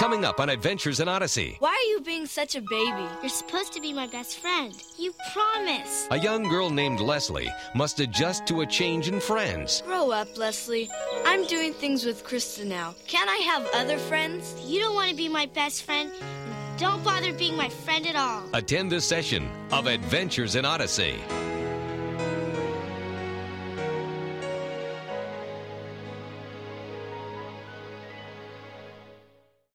Coming up on Adventures in Odyssey. Why are you being such a baby? You're supposed to be my best friend. You promised. A young girl named Leslie must adjust to a change in friends. Grow up, Leslie. I'm doing things with Krista now. Can't I have other friends? You don't want to be my best friend. Don't bother being my friend at all. Attend this session of Adventures in Odyssey.